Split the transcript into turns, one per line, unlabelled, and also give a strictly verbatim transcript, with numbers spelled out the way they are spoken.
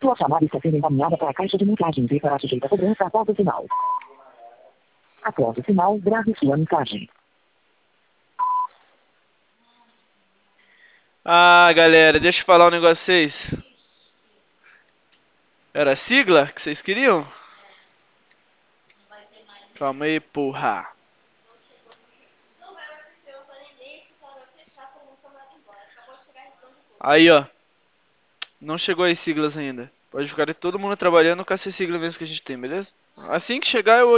Sua chamada está sendo encaminhada para a caixa de mensagens e será sujeita a cobrança após o sinal. Após o sinal, grave sua mensagem.
Ah, galera, deixa eu falar um negócio pra vocês. Era a sigla que vocês queriam? Calma aí, porra. Aí, ó. Não chegou as siglas ainda. Pode ficar todo mundo trabalhando com essa sigla mesmo que a gente tem, beleza? Assim que chegar, eu